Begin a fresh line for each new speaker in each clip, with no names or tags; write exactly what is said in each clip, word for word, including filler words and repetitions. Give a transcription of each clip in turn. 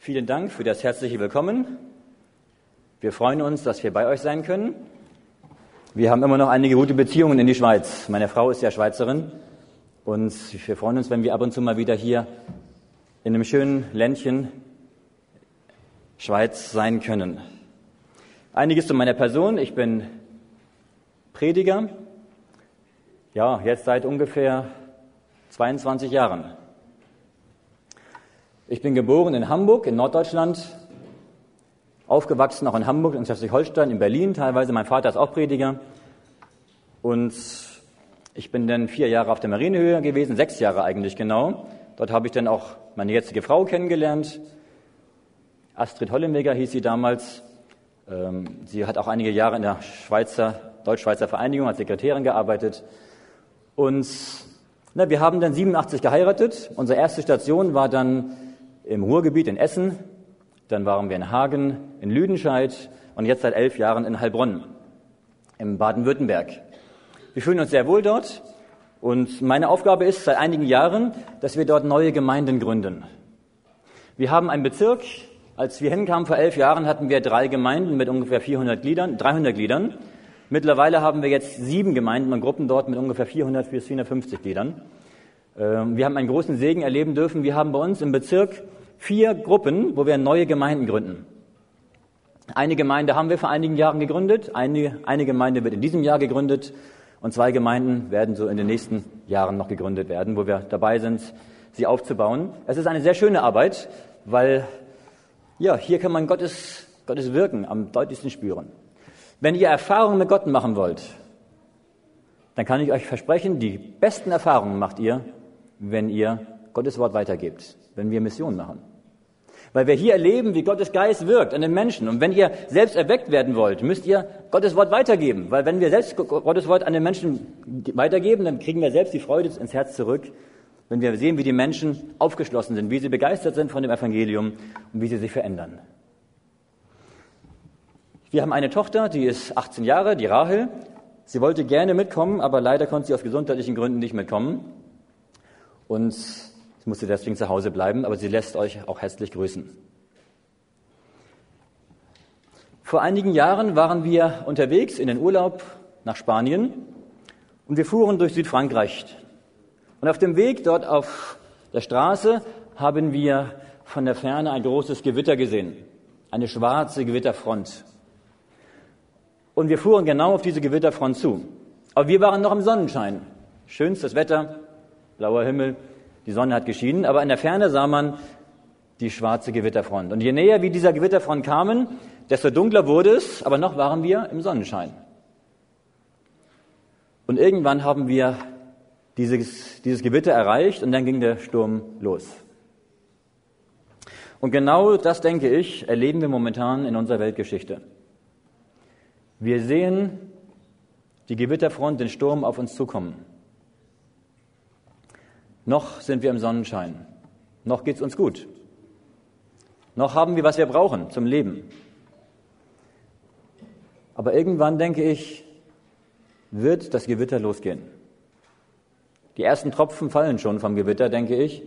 Vielen Dank für das herzliche Willkommen. Wir freuen uns, dass wir bei euch sein können. Wir haben immer noch einige gute Beziehungen in die Schweiz. Meine Frau ist ja Schweizerin und wir freuen uns, wenn wir ab und zu mal wieder hier in einem schönen Ländchen Schweiz sein können. Einiges zu meiner Person. Ich bin Prediger, ja, jetzt seit ungefähr zweiundzwanzig Jahren. Ich bin geboren in Hamburg, in Norddeutschland, aufgewachsen auch in Hamburg, in Schleswig-Holstein, in Berlin teilweise. Mein Vater ist auch Prediger. Und ich bin dann vier Jahre auf der Marinehöhe gewesen, sechs Jahre eigentlich genau. Dort habe ich dann auch meine jetzige Frau kennengelernt. Astrid Hollenweger hieß sie damals. Sie hat auch einige Jahre in der Schweizer, Deutsch-Schweizer Vereinigung als Sekretärin gearbeitet. Und na, wir haben dann siebenundachtzig geheiratet. Unsere erste Station war dann im Ruhrgebiet in Essen. Dann waren wir in Hagen, in Lüdenscheid und jetzt seit elf Jahren in Heilbronn, in Baden-Württemberg. Wir fühlen uns sehr wohl dort und meine Aufgabe ist seit einigen Jahren, dass wir dort neue Gemeinden gründen. Wir haben einen Bezirk. Als wir hinkamen vor elf Jahren, hatten wir drei Gemeinden mit ungefähr vierhundert Gliedern, dreihundert Gliedern. Mittlerweile haben wir jetzt sieben Gemeinden und Gruppen dort mit ungefähr vierhundert bis vierhundertfünfzig Gliedern. Wir haben einen großen Segen erleben dürfen. Wir haben bei uns im Bezirk vier Gruppen, wo wir neue Gemeinden gründen. Eine Gemeinde haben wir vor einigen Jahren gegründet, eine, eine Gemeinde wird in diesem Jahr gegründet und zwei Gemeinden werden so in den nächsten Jahren noch gegründet werden, wo wir dabei sind, sie aufzubauen. Es ist eine sehr schöne Arbeit, weil ja, hier kann man Gottes, Gottes Wirken am deutlichsten spüren. Wenn ihr Erfahrungen mit Gott machen wollt, dann kann ich euch versprechen, die besten Erfahrungen macht ihr, wenn ihr Gottes Wort weitergebt, wenn wir Mission machen. Weil wir hier erleben, wie Gottes Geist wirkt an den Menschen. Und wenn ihr selbst erweckt werden wollt, müsst ihr Gottes Wort weitergeben. Weil wenn wir selbst Gottes Wort an den Menschen weitergeben, dann kriegen wir selbst die Freude ins Herz zurück, wenn wir sehen, wie die Menschen aufgeschlossen sind, wie sie begeistert sind von dem Evangelium und wie sie sich verändern. Wir haben eine Tochter, die ist achtzehn Jahre, die Rahel. Sie wollte gerne mitkommen, aber leider konnte sie aus gesundheitlichen Gründen nicht mitkommen. Und sie musste deswegen zu Hause bleiben, aber sie lässt euch auch herzlich grüßen. Vor einigen Jahren waren wir unterwegs in den Urlaub nach Spanien und wir fuhren durch Südfrankreich. Und auf dem Weg dort auf der Straße haben wir von der Ferne ein großes Gewitter gesehen, eine schwarze Gewitterfront. Und wir fuhren genau auf diese Gewitterfront zu. Aber wir waren noch im Sonnenschein. Schönstes Wetter, blauer Himmel, die Sonne hat geschienen, aber in der Ferne sah man die schwarze Gewitterfront. Und je näher wir dieser Gewitterfront kamen, desto dunkler wurde es, aber noch waren wir im Sonnenschein. Und irgendwann haben wir dieses, dieses Gewitter erreicht und dann ging der Sturm los. Und genau das, denke ich, erleben wir momentan in unserer Weltgeschichte. Wir sehen die Gewitterfront, den Sturm auf uns zukommen. Noch sind wir im Sonnenschein. Noch geht's uns gut. Noch haben wir, was wir brauchen zum Leben. Aber irgendwann, denke ich, wird das Gewitter losgehen. Die ersten Tropfen fallen schon vom Gewitter, denke ich.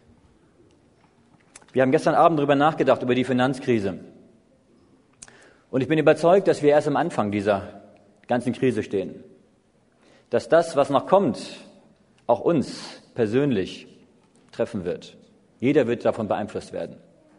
Wir haben gestern Abend darüber nachgedacht, über die Finanzkrise. Und ich bin überzeugt, dass wir erst am Anfang dieser ganzen Krise stehen. Dass das, was noch kommt, auch uns persönlich treffen wird. Jeder wird davon beeinflusst werden.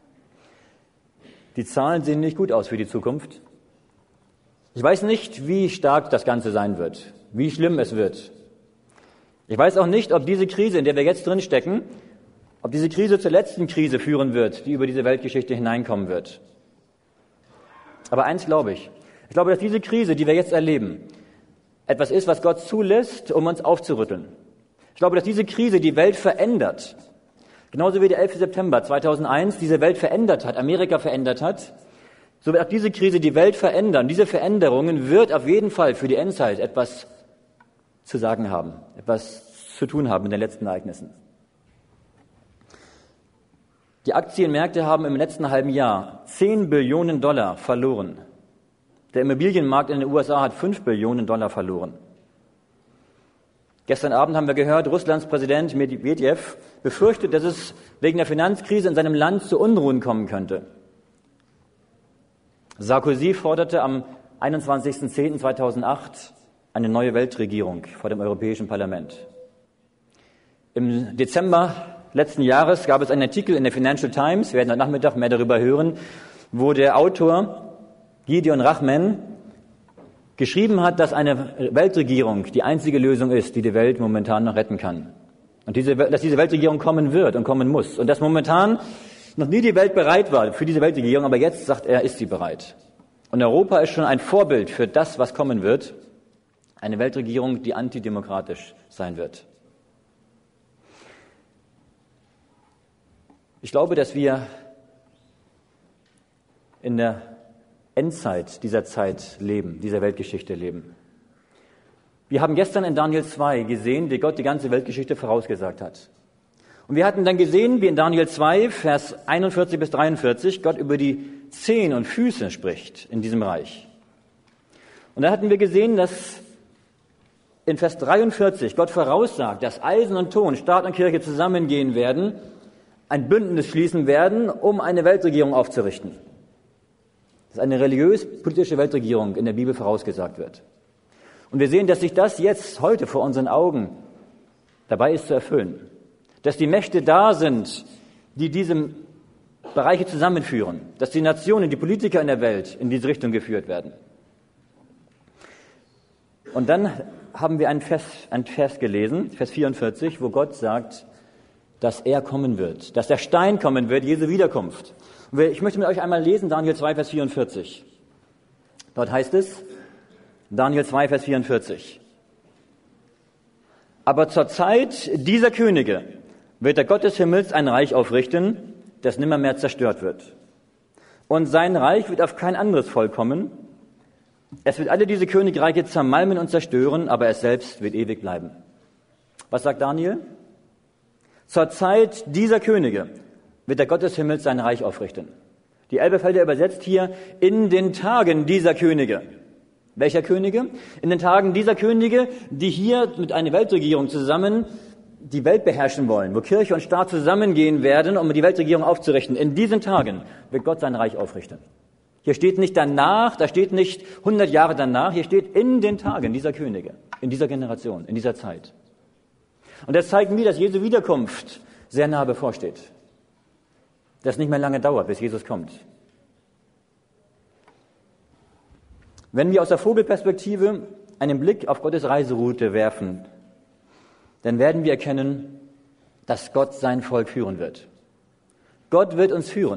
Die Zahlen sehen nicht gut aus für die Zukunft. Ich weiß nicht, wie stark das Ganze sein wird, wie schlimm es wird. Ich weiß auch nicht, ob diese Krise, in der wir jetzt drin stecken, ob diese Krise zur letzten Krise führen wird, die über diese Weltgeschichte hineinkommen wird. Aber eins glaube ich. Ich glaube, dass diese Krise, die wir jetzt erleben, etwas ist, was Gott zulässt, um uns aufzurütteln. Ich glaube, dass diese Krise die Welt verändert. Genauso wie der elfte September zweitausendeins diese Welt verändert hat, Amerika verändert hat, so wird auch diese Krise die Welt verändern. Diese Veränderungen wird auf jeden Fall für die Endzeit etwas zu sagen haben, etwas zu tun haben mit den letzten Ereignissen. Die Aktienmärkte haben im letzten halben Jahr zehn Billionen Dollar verloren. Der Immobilienmarkt in den U S A hat fünf Billionen Dollar verloren. Gestern Abend haben wir gehört, Russlands Präsident Medvedev befürchtet, dass es wegen der Finanzkrise in seinem Land zu Unruhen kommen könnte. Sarkozy forderte am einundzwanzigsten zehnten zweitausendacht eine neue Weltregierung vor dem Europäischen Parlament. Im Dezember letzten Jahres gab es einen Artikel in der Financial Times, wir werden heute Nachmittag mehr darüber hören, wo der Autor Gideon Rachman geschrieben hat, dass eine Weltregierung die einzige Lösung ist, die die Welt momentan noch retten kann. Und diese, dass diese Weltregierung kommen wird und kommen muss. Und dass momentan noch nie die Welt bereit war für diese Weltregierung, aber jetzt, sagt er, ist sie bereit. Und Europa ist schon ein Vorbild für das, was kommen wird. Eine Weltregierung, die antidemokratisch sein wird. Ich glaube, dass wir in der Endzeit dieser Zeit leben, dieser Weltgeschichte leben. Wir haben gestern in Daniel zwei gesehen, wie Gott die ganze Weltgeschichte vorausgesagt hat. Und wir hatten dann gesehen, wie in Daniel zwei, Vers einundvierzig bis dreiundvierzig, Gott über die Zehen und Füße spricht in diesem Reich. Und da hatten wir gesehen, dass in Vers dreiundvierzig Gott voraussagt, dass Eisen und Ton, Staat und Kirche zusammengehen werden, ein Bündnis schließen werden, um eine Weltregierung aufzurichten. Dass eine religiös-politische Weltregierung in der Bibel vorausgesagt wird. Und wir sehen, dass sich das jetzt, heute vor unseren Augen dabei ist zu erfüllen. Dass die Mächte da sind, die diese Bereiche zusammenführen. Dass die Nationen, die Politiker in der Welt in diese Richtung geführt werden. Und dann haben wir einen Vers, einen Vers gelesen, Vers vierundvierzig, wo Gott sagt, dass er kommen wird, dass der Stein kommen wird, Jesu Wiederkunft. Und ich möchte mit euch einmal lesen, Daniel zwei, Vers vierundvierzig. Dort heißt es, Daniel zwei, Vers vierundvierzig. Aber zur Zeit dieser Könige wird der Gott des Himmels ein Reich aufrichten, das nimmermehr zerstört wird. Und sein Reich wird auf kein anderes Volk kommen. Es wird alle diese Königreiche zermalmen und zerstören, aber es selbst wird ewig bleiben. Was sagt Daniel? Zur Zeit dieser Könige wird der Gott des Himmels sein Reich aufrichten. Die Elberfelder übersetzt hier, in den Tagen dieser Könige. Welcher Könige? In den Tagen dieser Könige, die hier mit einer Weltregierung zusammen die Welt beherrschen wollen, wo Kirche und Staat zusammengehen werden, um die Weltregierung aufzurichten. In diesen Tagen wird Gott sein Reich aufrichten. Hier steht nicht danach, da steht nicht hundert Jahre danach, hier steht in den Tagen dieser Könige, in dieser Generation, in dieser Zeit. Und das zeigt mir, dass Jesu Wiederkunft sehr nahe bevorsteht. Dass es nicht mehr lange dauert, bis Jesus kommt. Wenn wir aus der Vogelperspektive einen Blick auf Gottes Reiseroute werfen, dann werden wir erkennen, dass Gott sein Volk führen wird. Gott wird uns führen.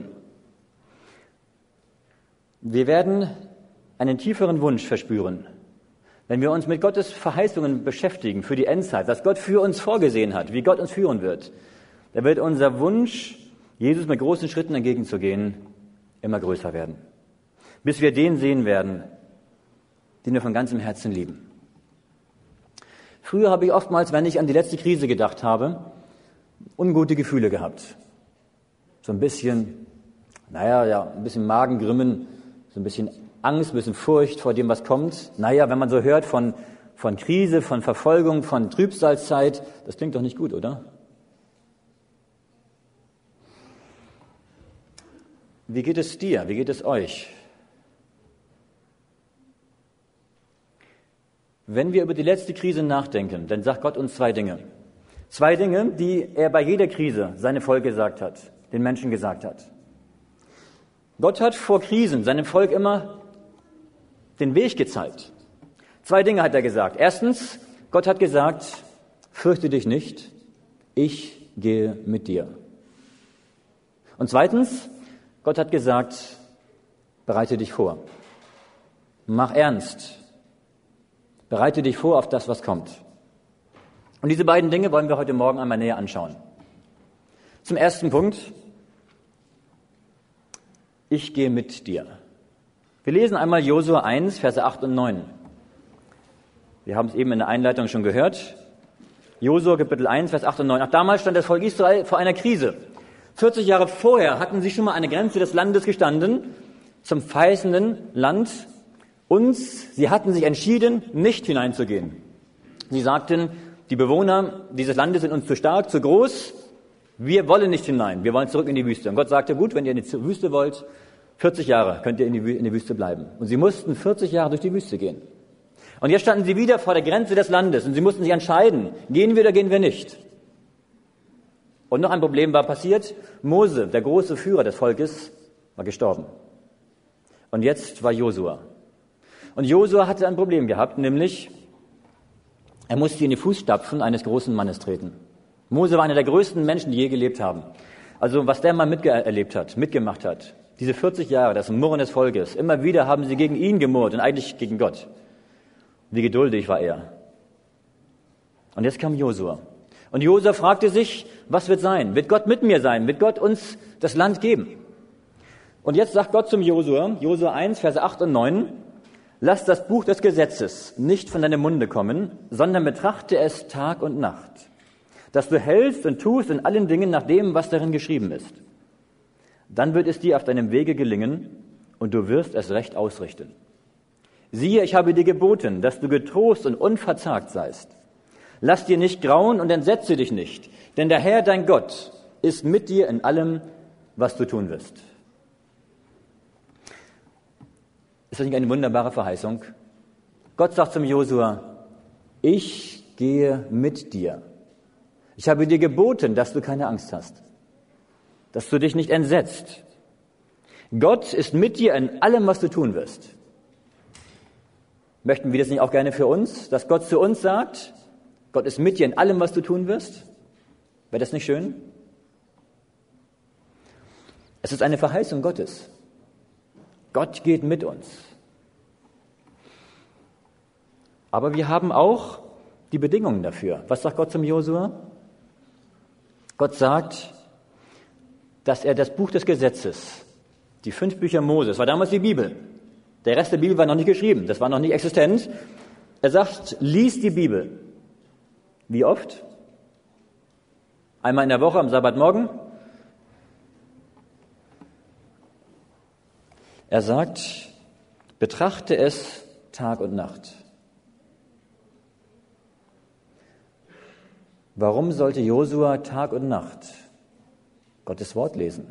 Wir werden einen tieferen Wunsch verspüren, wenn wir uns mit Gottes Verheißungen beschäftigen für die Endzeit, was Gott für uns vorgesehen hat, wie Gott uns führen wird. Da wird unser Wunsch, Jesus mit großen Schritten entgegenzugehen, immer größer werden. Bis wir den sehen werden, den wir von ganzem Herzen lieben. Früher habe ich oftmals, wenn ich an die letzte Krise gedacht habe, ungute Gefühle gehabt. So ein bisschen, naja, ja, ein bisschen Magengrimmen, so ein bisschen Angst, ein bisschen Furcht vor dem, was kommt. Naja, wenn man so hört von, von Krise, von Verfolgung, von Trübsalzeit, das klingt doch nicht gut, oder? Wie geht es dir? Wie geht es euch? Wenn wir über die letzte Krise nachdenken, dann sagt Gott uns zwei Dinge. Zwei Dinge, die er bei jeder Krise seinem Volk gesagt hat, den Menschen gesagt hat. Gott hat vor Krisen seinem Volk immer den Weg gezeigt. Zwei Dinge hat er gesagt. Erstens, Gott hat gesagt, fürchte dich nicht, ich gehe mit dir. Und zweitens, Gott hat gesagt, bereite dich vor. Mach ernst. Bereite dich vor auf das, was kommt. Und diese beiden Dinge wollen wir heute Morgen einmal näher anschauen. Zum ersten Punkt, ich gehe mit dir. Wir lesen einmal Josua eins, Verse acht und neun. Wir haben es eben in der Einleitung schon gehört. Josua Kapitel eins, Vers acht und neun. Auch damals stand das Volk Israel vor einer Krise. vierzig Jahre vorher hatten sie schon mal an der Grenze des Landes gestanden, zum verheißenen Land. Und sie hatten sich entschieden, nicht hineinzugehen. Sie sagten, die Bewohner dieses Landes sind uns zu stark, zu groß, wir wollen nicht hinein, wir wollen zurück in die Wüste. Und Gott sagte, gut, wenn ihr in die Wüste wollt, vierzig Jahre könnt ihr in die, Wü- in die Wüste bleiben. Und sie mussten vierzig Jahre durch die Wüste gehen. Und jetzt standen sie wieder vor der Grenze des Landes und sie mussten sich entscheiden, gehen wir oder gehen wir nicht. Und noch ein Problem war passiert, Mose, der große Führer des Volkes, war gestorben. Und jetzt war Josua. Und Josua hatte ein Problem gehabt, nämlich er musste in die Fußstapfen eines großen Mannes treten. Mose war einer der größten Menschen, die je gelebt haben. Also was der Mann miterlebt hat, mitgemacht hat, diese vierzig Jahre, das Murren des Volkes, immer wieder haben sie gegen ihn gemurrt und eigentlich gegen Gott. Wie geduldig war er. Und jetzt kam Josua. Und Josua fragte sich, was wird sein? Wird Gott mit mir sein? Wird Gott uns das Land geben? Und jetzt sagt Gott zum Josua, Josua eins, Verse acht und neun, lass das Buch des Gesetzes nicht von deinem Munde kommen, sondern betrachte es Tag und Nacht, dass du hältst und tust in allen Dingen nach dem, was darin geschrieben ist. Dann wird es dir auf deinem Wege gelingen und du wirst es recht ausrichten. Siehe, ich habe dir geboten, dass du getrost und unverzagt seist. Lass dir nicht grauen und entsetze dich nicht, denn der Herr, dein Gott, ist mit dir in allem, was du tun wirst. Ist das nicht eine wunderbare Verheißung? Gott sagt zum Josua, ich gehe mit dir. Ich habe dir geboten, dass du keine Angst hast, dass du dich nicht entsetzt. Gott ist mit dir in allem, was du tun wirst. Möchten wir das nicht auch gerne für uns, dass Gott zu uns sagt, Gott ist mit dir in allem, was du tun wirst? Wäre das nicht schön? Es ist eine Verheißung Gottes. Gott geht mit uns. Aber wir haben auch die Bedingungen dafür. Was sagt Gott zum Josua? Gott sagt, dass er das Buch des Gesetzes, die fünf Bücher Mose, das war damals die Bibel, der Rest der Bibel war noch nicht geschrieben, das war noch nicht existent. Er sagt, lies die Bibel. Wie oft? Einmal in der Woche am Sabbatmorgen? Er sagt, betrachte es Tag und Nacht. Warum sollte Josua Tag und Nacht Gottes Wort lesen?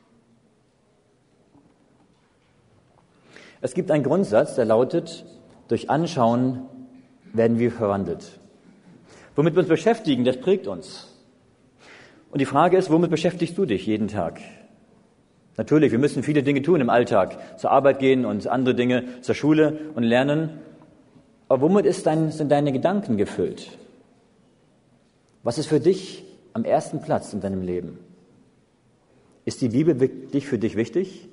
Es gibt einen Grundsatz, der lautet, durch Anschauen werden wir verwandelt. Womit wir uns beschäftigen, das prägt uns. Und die Frage ist, womit beschäftigst du dich jeden Tag? Natürlich, wir müssen viele Dinge tun im Alltag, zur Arbeit gehen und andere Dinge, zur Schule und lernen. Aber womit ist dein, sind deine Gedanken gefüllt? Was ist für dich am ersten Platz in deinem Leben? Ist die Bibel wirklich für dich wichtig?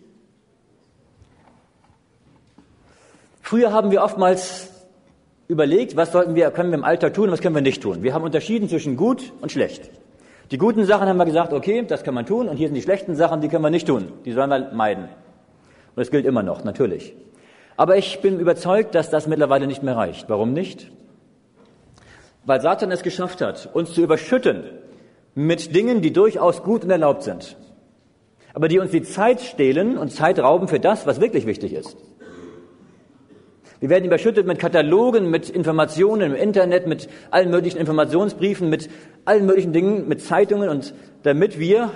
Früher haben wir oftmals überlegt, was sollten wir, können wir im Alltag tun und was können wir nicht tun. Wir haben unterschieden zwischen gut und schlecht. Die guten Sachen haben wir gesagt, okay, das kann man tun, und hier sind die schlechten Sachen, die können wir nicht tun. Die sollen wir meiden. Und das gilt immer noch, natürlich. Aber ich bin überzeugt, dass das mittlerweile nicht mehr reicht. Warum nicht? Weil Satan es geschafft hat, uns zu überschütten mit Dingen, die durchaus gut und erlaubt sind, aber die uns die Zeit stehlen und Zeit rauben für das, was wirklich wichtig ist. Wir werden überschüttet mit Katalogen, mit Informationen im Internet, mit allen möglichen Informationsbriefen, mit allen möglichen Dingen, mit Zeitungen, und damit wir,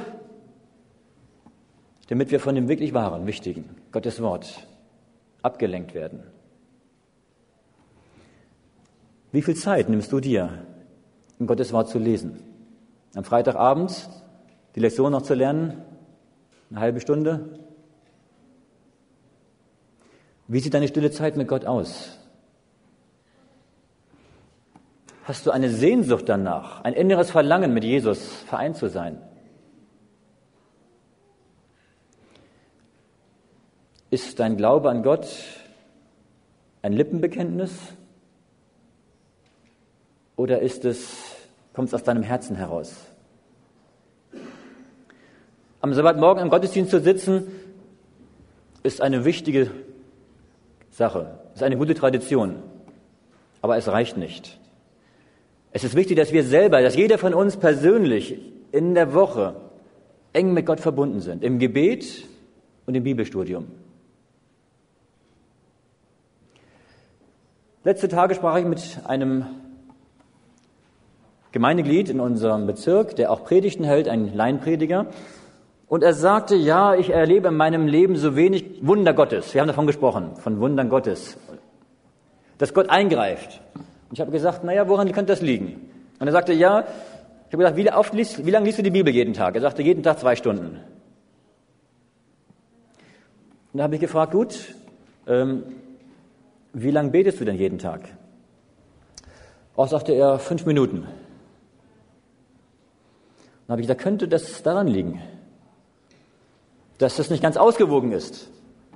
damit wir von dem wirklich Wahren, Wichtigen, Gottes Wort, abgelenkt werden. Wie viel Zeit nimmst du dir, um Gottes Wort zu lesen? Am Freitagabend die Lektion noch zu lernen? Eine halbe Stunde? Wie sieht deine stille Zeit mit Gott aus? Hast du eine Sehnsucht danach, ein inneres Verlangen, mit Jesus vereint zu sein? Ist dein Glaube an Gott ein Lippenbekenntnis? Oder ist es, kommt es aus deinem Herzen heraus? Am Sabbatmorgen im Gottesdienst zu sitzen, ist eine wichtige Sache, ist eine gute Tradition, aber es reicht nicht. Es ist wichtig, dass wir selber, dass jeder von uns persönlich in der Woche eng mit Gott verbunden sind, im Gebet und im Bibelstudium. Letzte Tage sprach ich mit einem Gemeindeglied in unserem Bezirk, der auch Predigten hält, ein Laienprediger. Und er sagte, ja, ich erlebe in meinem Leben so wenig Wunder Gottes. Wir haben davon gesprochen, von Wundern Gottes. Dass Gott eingreift. Und ich habe gesagt, naja, woran könnte das liegen? Und er sagte, ja, ich habe gesagt, wie, oft liest, wie lange liest du die Bibel jeden Tag? Er sagte, jeden Tag zwei Stunden. Und da habe ich gefragt, gut, ähm, wie lange betest du denn jeden Tag? Auch sagte er, fünf Minuten. Dann habe ich gesagt, könnte das daran liegen, dass das nicht ganz ausgewogen ist.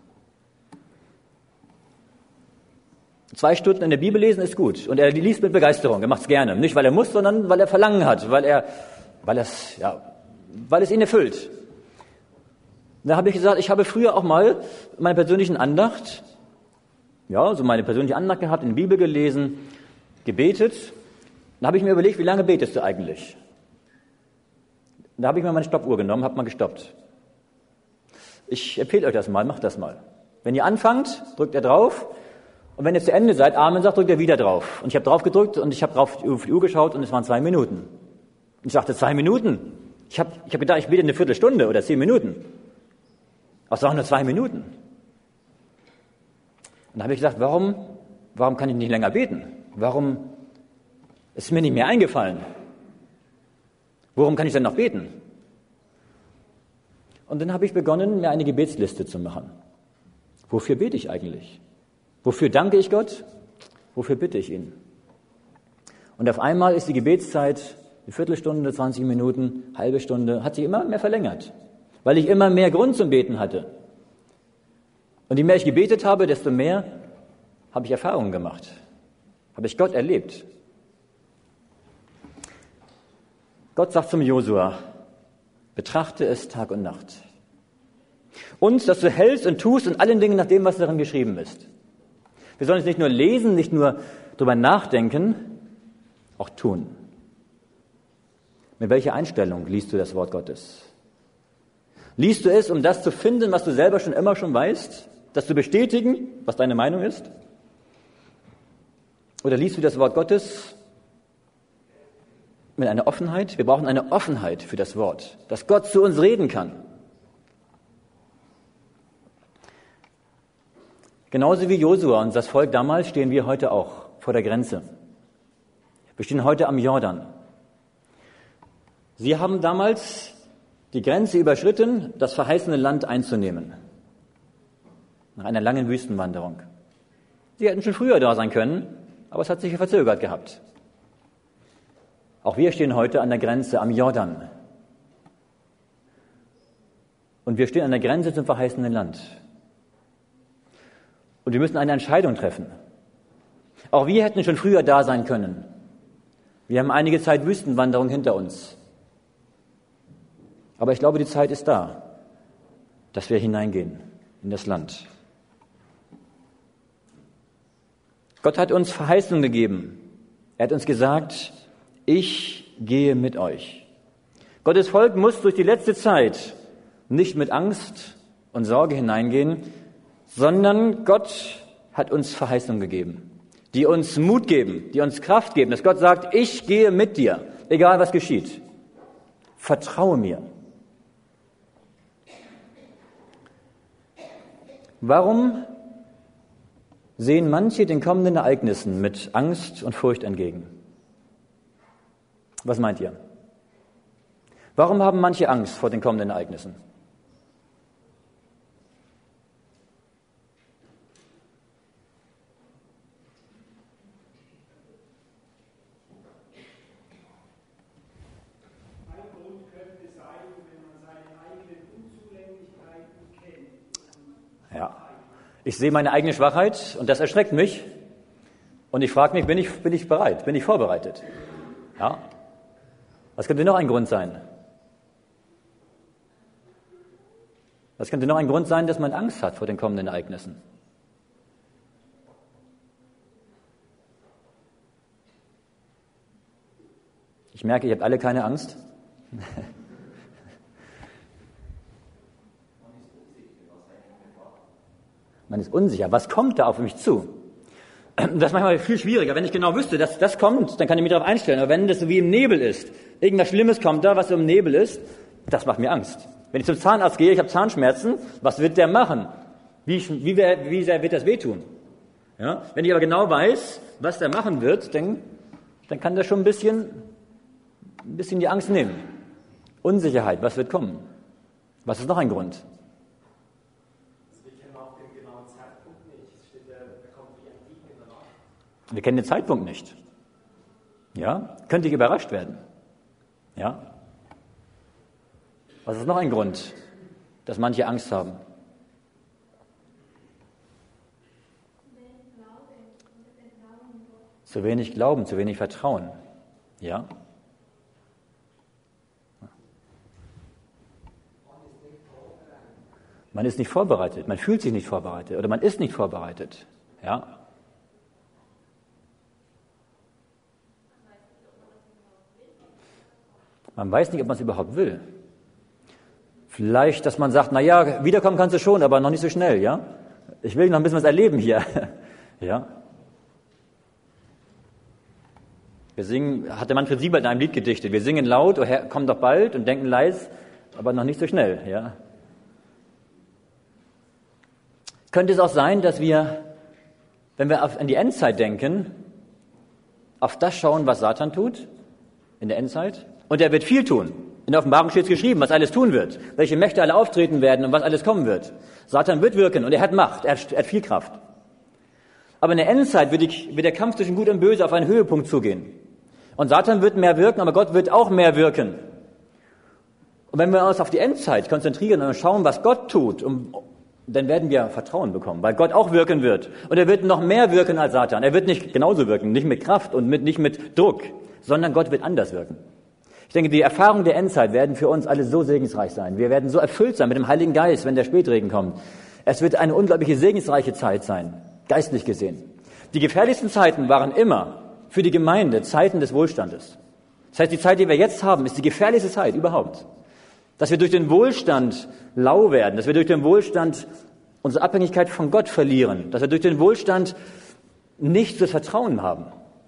Zwei Stunden in der Bibel lesen ist gut. Und er liest mit Begeisterung. Er macht es gerne. Nicht, weil er muss, sondern weil er Verlangen hat. Weil er, weil es, ja, weil es ihn erfüllt. Da habe ich gesagt, ich habe früher auch mal meine persönlichen Andacht, ja, so meine persönliche Andacht gehabt, in der Bibel gelesen, gebetet. Dann habe ich mir überlegt, wie lange betest du eigentlich? Da habe ich mir meine Stoppuhr genommen, habe mal gestoppt. Ich empfehle euch das mal, macht das mal. Wenn ihr anfangt, drückt ihr drauf. Und wenn ihr zu Ende seid, Amen sagt, drückt ihr wieder drauf. Und ich habe drauf gedrückt und ich habe drauf auf die Uhr geschaut und es waren zwei Minuten. Und ich dachte, zwei Minuten? Ich habe ich hab gedacht, ich bete eine Viertelstunde oder zehn Minuten. Aber es waren nur zwei Minuten. Und dann habe ich gesagt, warum, warum kann ich nicht länger beten? Warum ist mir nicht mehr eingefallen? Worum kann ich denn noch beten? Und dann habe ich begonnen, mir eine Gebetsliste zu machen. Wofür bete ich eigentlich? Wofür danke ich Gott? Wofür bitte ich ihn? Und auf einmal ist die Gebetszeit eine Viertelstunde, zwanzig Minuten, halbe Stunde, hat sich immer mehr verlängert, weil ich immer mehr Grund zum Beten hatte. Und je mehr ich gebetet habe, desto mehr habe ich Erfahrungen gemacht, habe ich Gott erlebt. Gott sagt zum Josua, betrachte es Tag und Nacht. Und, dass du hältst und tust in allen Dingen nach dem, was darin geschrieben ist. Wir sollen es nicht nur lesen, nicht nur darüber nachdenken, auch tun. Mit welcher Einstellung liest du das Wort Gottes? Liest du es, um das zu finden, was du selber schon immer schon weißt? Das zu bestätigen, was deine Meinung ist? Oder liest du das Wort Gottes mit einer Offenheit? Wir brauchen eine Offenheit für das Wort, dass Gott zu uns reden kann. Genauso wie Josua und das Volk damals stehen wir heute auch vor der Grenze. Wir stehen heute am Jordan. Sie haben damals die Grenze überschritten, das verheißene Land einzunehmen. Nach einer langen Wüstenwanderung. Sie hätten schon früher da sein können, aber es hat sich verzögert gehabt. Auch wir stehen heute an der Grenze am Jordan. Und wir stehen an der Grenze zum verheißenen Land. Und wir müssen eine Entscheidung treffen. Auch wir hätten schon früher da sein können. Wir haben einige Zeit Wüstenwanderung hinter uns. Aber ich glaube, die Zeit ist da, dass wir hineingehen in das Land. Gott hat uns Verheißung gegeben. Er hat uns gesagt, ich gehe mit euch. Gottes Volk muss durch die letzte Zeit nicht mit Angst und Sorge hineingehen, sondern Gott hat uns Verheißung gegeben, die uns Mut geben, die uns Kraft geben, dass Gott sagt, ich gehe mit dir, egal was geschieht. Vertraue mir. Warum sehen manche den kommenden Ereignissen mit Angst und Furcht entgegen? Was meint ihr? Warum haben manche Angst vor den kommenden Ereignissen? Ja, ich sehe meine eigene Schwachheit und das erschreckt mich. Und ich frage mich, bin ich, bin ich bereit? Bin ich vorbereitet? Ja. Was könnte noch ein Grund sein? Was könnte noch ein Grund sein, dass man Angst hat vor den kommenden Ereignissen? Ich merke, ihr habt alle keine Angst. Man ist unsicher. Was kommt da auf mich zu? Das ist manchmal viel schwieriger. Wenn ich genau wüsste, dass das kommt, dann kann ich mich darauf einstellen. Aber wenn das so wie im Nebel ist, irgendwas Schlimmes kommt da, was so im Nebel ist, das macht mir Angst. Wenn ich zum Zahnarzt gehe, ich habe Zahnschmerzen, was wird der machen? Wie, wie, wie sehr wird das wehtun? Ja? Wenn ich aber genau weiß, was der machen wird, dann, dann kann das schon ein bisschen, ein bisschen die Angst nehmen. Unsicherheit, was wird kommen? Was ist noch ein Grund? Wir kennen den Zeitpunkt nicht. Ja? Könnte ich überrascht werden. Ja? Was ist noch ein Grund, dass manche Angst haben? Zu wenig Glauben, zu wenig Vertrauen. Ja? Man ist nicht vorbereitet, man fühlt sich nicht vorbereitet oder man ist nicht vorbereitet. Ja? Man weiß nicht, ob man es überhaupt will. Vielleicht, dass man sagt, na ja, wiederkommen kannst du schon, aber noch nicht so schnell, ja? Ich will noch ein bisschen was erleben hier, ja? Wir singen, hat der Manfred Siebert in einem Lied gedichtet, wir singen laut, oh Herr, komm doch bald und denken leis, aber noch nicht so schnell, ja? Könnte es auch sein, dass wir, wenn wir auf, an die Endzeit denken, auf das schauen, was Satan tut in der Endzeit? Und er wird viel tun. In der Offenbarung steht es geschrieben, was alles tun wird, welche Mächte alle auftreten werden und was alles kommen wird. Satan wird wirken und er hat Macht, er hat viel Kraft. Aber in der Endzeit wird, die, wird der Kampf zwischen Gut und Böse auf einen Höhepunkt zugehen. Und Satan wird mehr wirken, aber Gott wird auch mehr wirken. Und wenn wir uns auf die Endzeit konzentrieren und schauen, was Gott tut, um, dann werden wir Vertrauen bekommen, weil Gott auch wirken wird. Und er wird noch mehr wirken als Satan. Er wird nicht genauso wirken, nicht mit Kraft und mit, nicht mit Druck, sondern Gott wird anders wirken. Ich denke, die Erfahrungen der Endzeit werden für uns alle so segensreich sein. Wir werden so erfüllt sein mit dem Heiligen Geist, wenn der Spätregen kommt. Es wird eine unglaubliche segensreiche Zeit sein, geistlich gesehen. Die gefährlichsten Zeiten waren immer für die Gemeinde Zeiten des Wohlstandes. Das heißt, die Zeit, die wir jetzt haben, ist die gefährlichste Zeit überhaupt. Dass wir durch den Wohlstand lau werden, dass wir durch den Wohlstand unsere Abhängigkeit von Gott verlieren, dass wir durch den Wohlstand nicht das Vertrauen haben.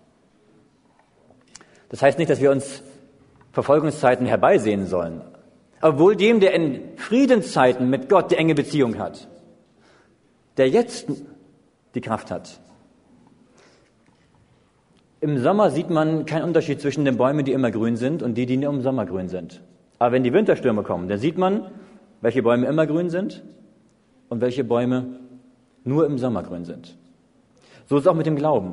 Das heißt nicht, dass wir uns Verfolgungszeiten herbeisehen sollen. Aber wohl dem, der in Friedenszeiten mit Gott die enge Beziehung hat, der jetzt die Kraft hat. Im Sommer sieht man keinen Unterschied zwischen den Bäumen, die immer grün sind, und die, die nur im Sommer grün sind. Aber wenn die Winterstürme kommen, dann sieht man, welche Bäume immer grün sind und welche Bäume nur im Sommer grün sind. So ist es auch mit dem Glauben.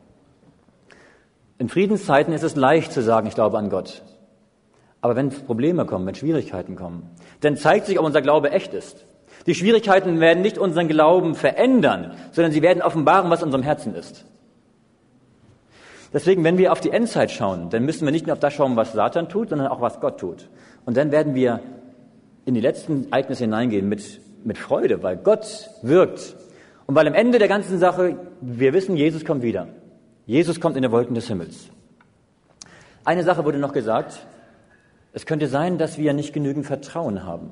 In Friedenszeiten ist es leicht zu sagen, ich glaube an Gott. Aber wenn Probleme kommen, wenn Schwierigkeiten kommen, dann zeigt sich, ob unser Glaube echt ist. Die Schwierigkeiten werden nicht unseren Glauben verändern, sondern sie werden offenbaren, was in unserem Herzen ist. Deswegen, wenn wir auf die Endzeit schauen, dann müssen wir nicht nur auf das schauen, was Satan tut, sondern auch, was Gott tut. Und dann werden wir in die letzten Ereignisse hineingehen mit, mit Freude, weil Gott wirkt. Und weil am Ende der ganzen Sache, wir wissen, Jesus kommt wieder. Jesus kommt in den Wolken des Himmels. Eine Sache wurde noch gesagt. Es könnte sein, dass wir nicht genügend Vertrauen haben.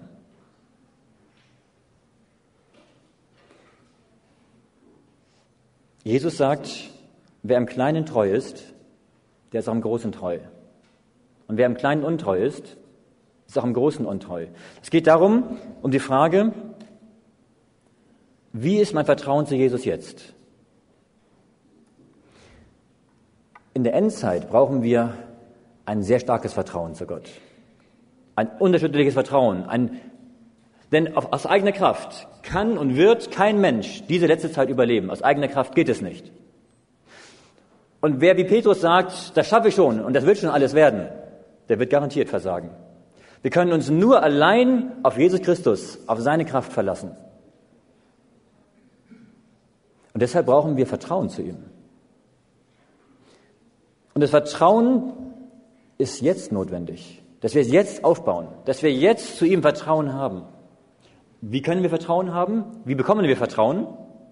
Jesus sagt, wer im Kleinen treu ist, der ist auch im Großen treu. Und wer im Kleinen untreu ist, ist auch im Großen untreu. Es geht darum, um die Frage, wie ist mein Vertrauen zu Jesus jetzt? In der Endzeit brauchen wir ein sehr starkes Vertrauen zu Gott. Ein unerschütterliches Vertrauen. Ein, denn auf, aus eigener Kraft kann und wird kein Mensch diese letzte Zeit überleben. Aus eigener Kraft geht es nicht. Und wer wie Petrus sagt, das schaffe ich schon und das wird schon alles werden, der wird garantiert versagen. Wir können uns nur allein auf Jesus Christus, auf seine Kraft verlassen. Und deshalb brauchen wir Vertrauen zu ihm. Und das Vertrauen ist jetzt notwendig. Dass wir es jetzt aufbauen, dass wir jetzt zu ihm Vertrauen haben. Wie können wir Vertrauen haben? Wie bekommen wir Vertrauen?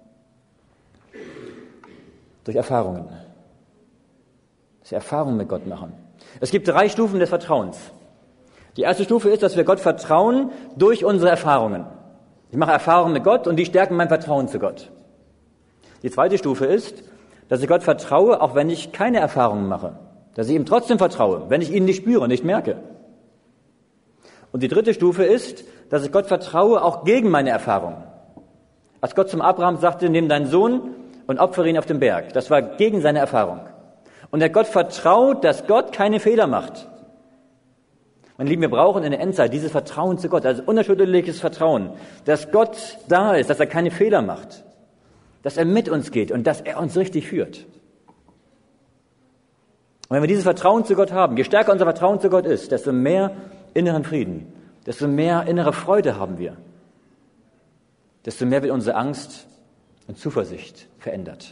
Durch Erfahrungen. Dass wir Erfahrungen mit Gott machen. Es gibt drei Stufen des Vertrauens. Die erste Stufe ist, dass wir Gott vertrauen durch unsere Erfahrungen. Ich mache Erfahrungen mit Gott und die stärken mein Vertrauen zu Gott. Die zweite Stufe ist, dass ich Gott vertraue, auch wenn ich keine Erfahrungen mache. Dass ich ihm trotzdem vertraue, wenn ich ihn nicht spüre, nicht merke. Und die dritte Stufe ist, dass ich Gott vertraue, auch gegen meine Erfahrungen. Als Gott zum Abraham sagte, nimm deinen Sohn und opfere ihn auf dem Berg. Das war gegen seine Erfahrung. Und er Gott vertraut, dass Gott keine Fehler macht. Meine Lieben, wir brauchen in der Endzeit dieses Vertrauen zu Gott, also unerschütterliches Vertrauen, dass Gott da ist, dass er keine Fehler macht, dass er mit uns geht und dass er uns richtig führt. Und wenn wir dieses Vertrauen zu Gott haben, je stärker unser Vertrauen zu Gott ist, desto mehr inneren Frieden, desto mehr innere Freude haben wir, desto mehr wird unsere Angst und Zuversicht verändert.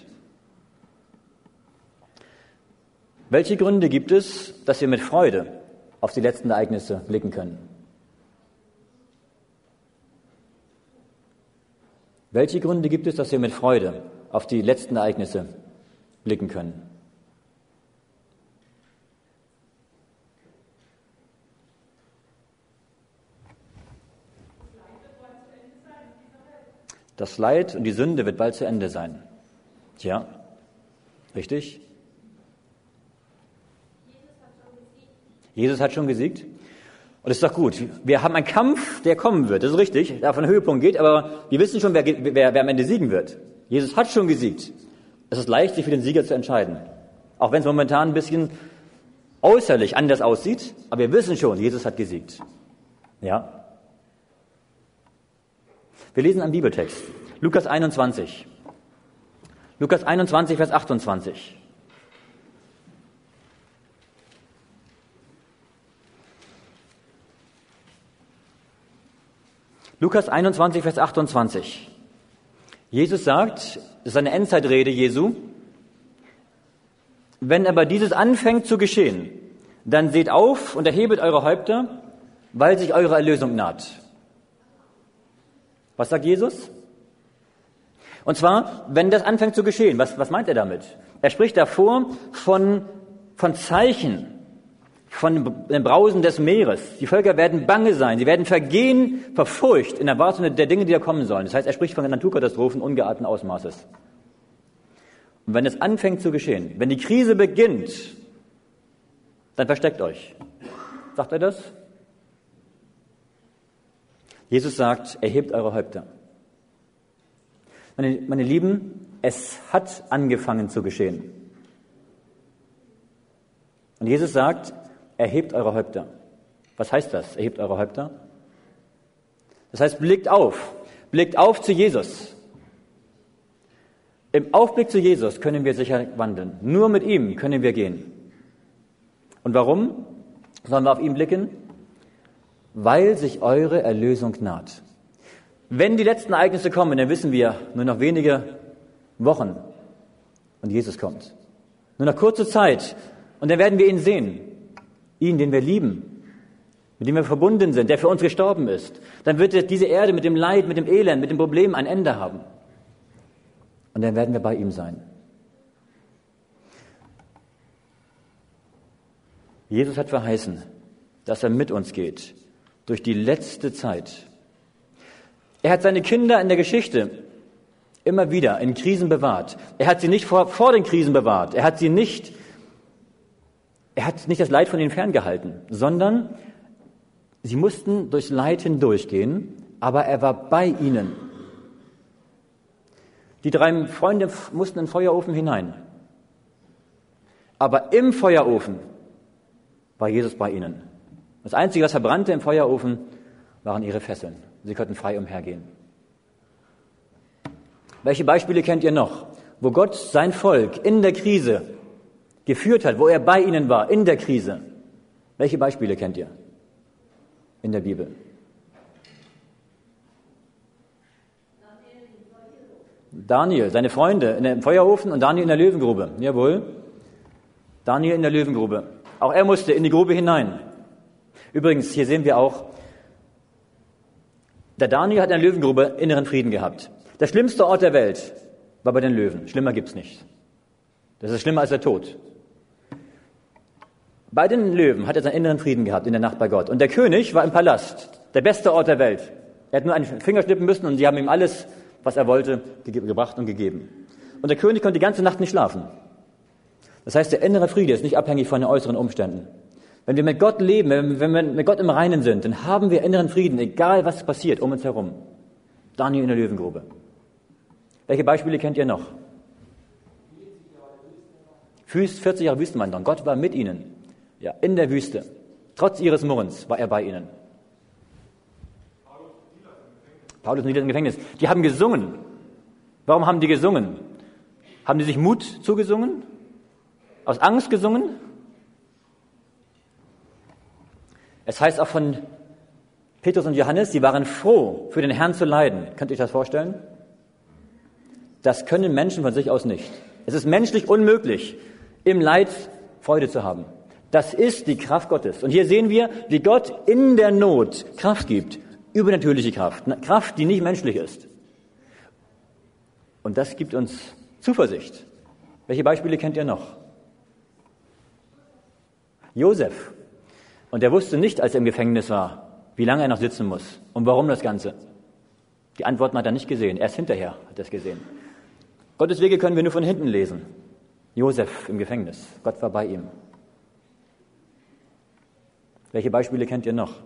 Welche Gründe gibt es, dass wir mit Freude auf die letzten Ereignisse blicken können? Welche Gründe gibt es, dass wir mit Freude auf die letzten Ereignisse blicken können? Das Leid und die Sünde wird bald zu Ende sein. Tja, richtig? Jesus hat schon gesiegt. Und das ist doch gut. Wir haben einen Kampf, der kommen wird. Das ist richtig, der auf einen Höhepunkt geht. Aber wir wissen schon, wer, wer, wer am Ende siegen wird. Jesus hat schon gesiegt. Es ist leicht, sich für den Sieger zu entscheiden. Auch wenn es momentan ein bisschen äußerlich anders aussieht. Aber wir wissen schon, Jesus hat gesiegt. Ja. Wir lesen einen Bibeltext. Lukas einundzwanzig. Lukas einundzwanzig, Vers achtundzwanzig. Lukas einundzwanzig, Vers achtundzwanzig. Jesus sagt, das ist eine Endzeitrede Jesu, wenn aber dieses anfängt zu geschehen, dann seht auf und erhebet eure Häupter, weil sich eure Erlösung naht. Was sagt Jesus? Und zwar, wenn das anfängt zu geschehen, was, was meint er damit? Er spricht davor von, von Zeichen, von dem Brausen des Meeres. Die Völker werden bange sein, sie werden vergehen, verfurcht in Erwartung der Dinge, die da kommen sollen. Das heißt, er spricht von Naturkatastrophen ungeahnten Ausmaßes. Und wenn es anfängt zu geschehen, wenn die Krise beginnt, dann versteckt euch. Sagt er das? Jesus sagt, erhebt eure Häupter. Meine, meine Lieben, es hat angefangen zu geschehen. Und Jesus sagt, erhebt eure Häupter. Was heißt das, erhebt eure Häupter? Das heißt, blickt auf. Blickt auf zu Jesus. Im Aufblick zu Jesus können wir sicher wandeln. Nur mit ihm können wir gehen. Und warum sollen wir auf ihn blicken? Weil sich eure Erlösung naht. Wenn die letzten Ereignisse kommen, dann wissen wir, nur noch wenige Wochen und Jesus kommt. Nur noch kurze Zeit und dann werden wir ihn sehen. Ihn, den wir lieben, mit dem wir verbunden sind, der für uns gestorben ist. Dann wird diese Erde mit dem Leid, mit dem Elend, mit dem Problem ein Ende haben. Und dann werden wir bei ihm sein. Jesus hat verheißen, dass er mit uns geht durch die letzte Zeit. Er hat seine Kinder in der Geschichte immer wieder in Krisen bewahrt. Er hat sie nicht vor, vor den Krisen bewahrt. Er hat sie nicht, er hat nicht das Leid von ihnen ferngehalten, sondern sie mussten durchs Leid hindurchgehen, aber er war bei ihnen. Die drei Freunde mussten in den Feuerofen hinein. Aber im Feuerofen war Jesus bei ihnen. Das Einzige, was verbrannte im Feuerofen, waren ihre Fesseln. Sie konnten frei umhergehen. Welche Beispiele kennt ihr noch, wo Gott sein Volk in der Krise geführt hat, wo er bei ihnen war, in der Krise? Welche Beispiele kennt ihr in der Bibel? Daniel, seine Freunde in dem Feuerofen und Daniel in der Löwengrube. Jawohl. Daniel in der Löwengrube. Auch er musste in die Grube hinein. Übrigens, hier sehen wir auch, der Daniel hat in der Löwengrube inneren Frieden gehabt. Der schlimmste Ort der Welt war bei den Löwen. Schlimmer gibt's nicht. Das ist schlimmer als der Tod. Bei den Löwen hat er seinen inneren Frieden gehabt in der Nacht bei Gott. Und der König war im Palast, der beste Ort der Welt. Er hat nur einen Finger schnippen müssen und sie haben ihm alles, was er wollte, ge- gebracht und gegeben. und der König konnte die ganze Nacht nicht schlafen. Das heißt, der innere Friede ist nicht abhängig von den äußeren Umständen. Wenn wir mit Gott leben, wenn wir mit Gott im Reinen sind, dann haben wir inneren Frieden, egal was passiert um uns herum. Daniel in der Löwengrube. Welche Beispiele kennt ihr noch? vierzig Jahre Wüstenwanderung. Gott war mit ihnen. Ja, in der Wüste. Trotz ihres Murrens war er bei ihnen. Paulus und Silas im Gefängnis. Die haben gesungen. Warum haben die gesungen? Haben die sich Mut zugesungen? Aus Angst gesungen? Es heißt auch von Petrus und Johannes, sie waren froh, für den Herrn zu leiden. Könnt ihr euch das vorstellen? Das können Menschen von sich aus nicht. Es ist menschlich unmöglich, im Leid Freude zu haben. Das ist die Kraft Gottes. Und hier sehen wir, wie Gott in der Not Kraft gibt. Übernatürliche Kraft. Kraft, die nicht menschlich ist. Und das gibt uns Zuversicht. Welche Beispiele kennt ihr noch? Josef. Und er wusste nicht, als er im Gefängnis war, wie lange er noch sitzen muss und warum das Ganze. Die Antworten hat er nicht gesehen. Erst hinterher hat er es gesehen. Gottes Wege können wir nur von hinten lesen. Josef im Gefängnis. Gott war bei ihm. Welche Beispiele kennt ihr noch?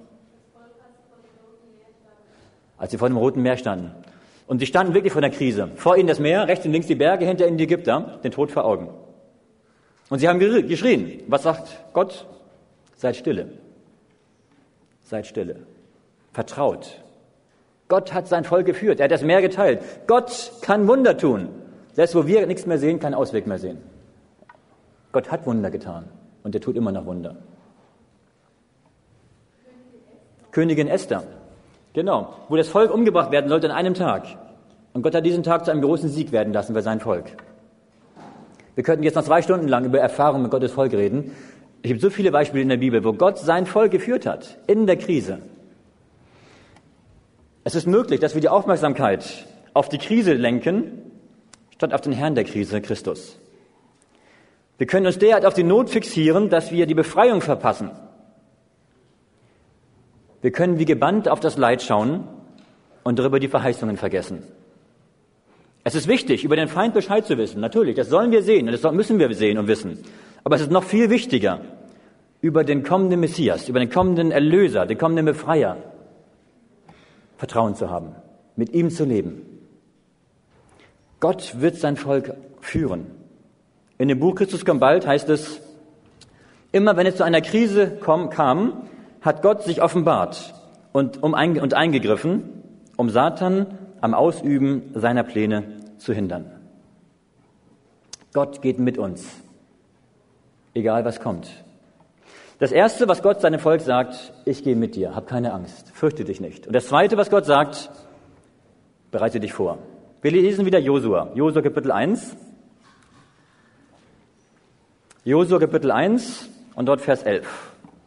Als sie vor dem Roten Meer standen. Und sie standen wirklich vor der Krise. Vor ihnen das Meer, rechts und links die Berge, hinter ihnen die Ägypter, den Tod vor Augen. Und sie haben geschrien. Was sagt Gott? Seid stille. Seid stille. Vertraut. Gott hat sein Volk geführt. Er hat das Meer geteilt. Gott kann Wunder tun. Selbst wo wir nichts mehr sehen, keinen Ausweg mehr sehen. Gott hat Wunder getan. Und er tut immer noch Wunder. Königin Esther. Genau. Wo das Volk umgebracht werden sollte an einem Tag. Und Gott hat diesen Tag zu einem großen Sieg werden lassen für sein Volk. Wir könnten jetzt noch zwei Stunden lang über Erfahrungen mit Gottes Volk reden. Es gibt so viele Beispiele in der Bibel, wo Gott sein Volk geführt hat. In der Krise. Es ist möglich, dass wir die Aufmerksamkeit auf die Krise lenken, statt auf den Herrn der Krise, Christus. Wir können uns derart auf die Not fixieren, dass wir die Befreiung verpassen. Wir können wie gebannt auf das Leid schauen und darüber die Verheißungen vergessen. Es ist wichtig, über den Feind Bescheid zu wissen. Natürlich, das sollen wir sehen und das müssen wir sehen und wissen. Aber es ist noch viel wichtiger, über den kommenden Messias, über den kommenden Erlöser, den kommenden Befreier Vertrauen zu haben, mit ihm zu leben. Gott wird sein Volk führen. In dem Buch Christus kommt bald heißt es, immer wenn es zu einer Krise kom, kam, hat Gott sich offenbart und, um ein, und eingegriffen, um Satan am Ausüben seiner Pläne zu hindern. Gott geht mit uns, egal was kommt. Das Erste, was Gott seinem Volk sagt, ich gehe mit dir, hab keine Angst, fürchte dich nicht. Und das Zweite, was Gott sagt, bereite dich vor. Wir lesen wieder Josua, Josua Kapitel eins. Josua Kapitel eins und dort Vers elf.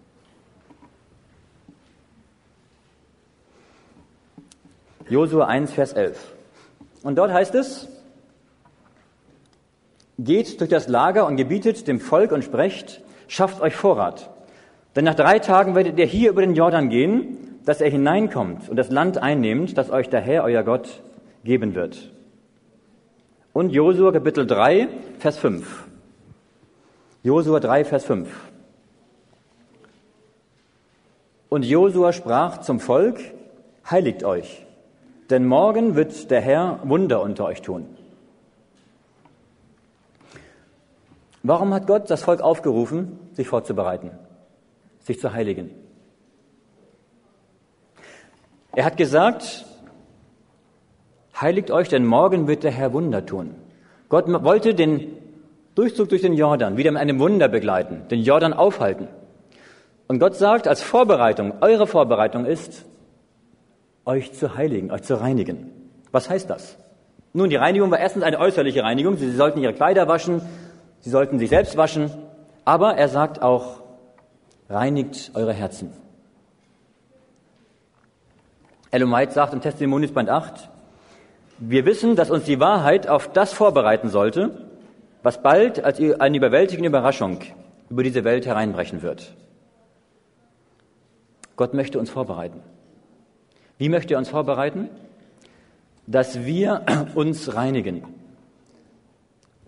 Josua eins, Vers elf. Und dort heißt es, geht durch das Lager und gebietet dem Volk und sprecht, schafft euch Vorrat. Denn nach drei Tagen werdet ihr hier über den Jordan gehen, dass er hineinkommt und das Land einnehmt, das euch der Herr, euer Gott, geben wird. Und Josua Kapitel drei, Vers fünf. Josua drei, Vers fünf. Und Josua sprach zum Volk, heiligt euch, denn morgen wird der Herr Wunder unter euch tun. Warum hat Gott das Volk aufgerufen, sich vorzubereiten, sich zu heiligen? Er hat gesagt, heiligt euch, denn morgen wird der Herr Wunder tun. Gott wollte den Durchzug durch den Jordan wieder mit einem Wunder begleiten, den Jordan aufhalten. Und Gott sagt, als Vorbereitung, eure Vorbereitung ist, euch zu heiligen, euch zu reinigen. Was heißt das? Nun, die Reinigung war erstens eine äußerliche Reinigung. Sie sollten ihre Kleider waschen, sie sollten sich selbst waschen. Aber er sagt auch, reinigt eure Herzen. Ellen White sagt im Testimoniusband acht, wir wissen, dass uns die Wahrheit auf das vorbereiten sollte, was bald als eine überwältigende Überraschung über diese Welt hereinbrechen wird. Gott möchte uns vorbereiten. Wie möchte er uns vorbereiten? Dass wir uns reinigen.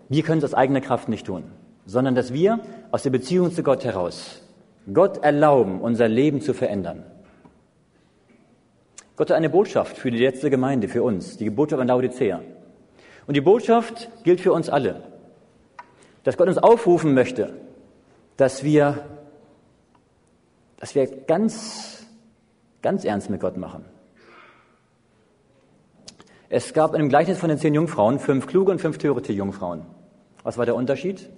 wir können es aus eigener Kraft nicht tun, sondern dass wir aus der Beziehung zu Gott heraus Gott erlauben, unser Leben zu verändern. Gott hat eine Botschaft für die letzte Gemeinde, für uns, die Botschaft an Laodicea. Und die Botschaft gilt für uns alle, dass Gott uns aufrufen möchte, dass wir, dass wir ganz, ganz ernst mit Gott machen. Es gab in dem Gleichnis von den zehn Jungfrauen fünf kluge und fünf törichte Jungfrauen. Was war der Unterschied?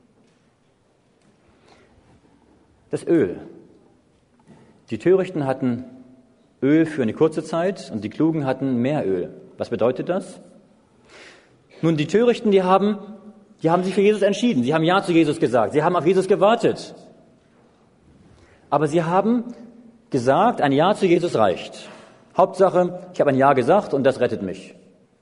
Das Öl. Die Törichten hatten Öl für eine kurze Zeit und die Klugen hatten mehr Öl. Was bedeutet das? Nun, die Törichten, die haben, die haben sich für Jesus entschieden. Sie haben Ja zu Jesus gesagt. Sie haben auf Jesus gewartet. Aber sie haben gesagt, ein Ja zu Jesus reicht. Hauptsache, ich habe ein Ja gesagt und das rettet mich.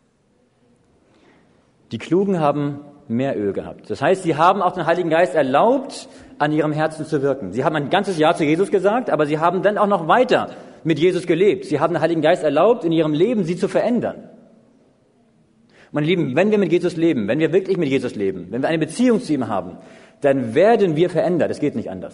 Die Klugen haben mehr Öl gehabt. Das heißt, sie haben auch den Heiligen Geist erlaubt, an ihrem Herzen zu wirken. Sie haben ein ganzes Ja zu Jesus gesagt, aber sie haben dann auch noch weiter mit Jesus gelebt. Sie haben den Heiligen Geist erlaubt, in ihrem Leben sie zu verändern. Meine Lieben, wenn wir mit Jesus leben, wenn wir wirklich mit Jesus leben, wenn wir eine Beziehung zu ihm haben, dann werden wir verändert. Es geht nicht anders.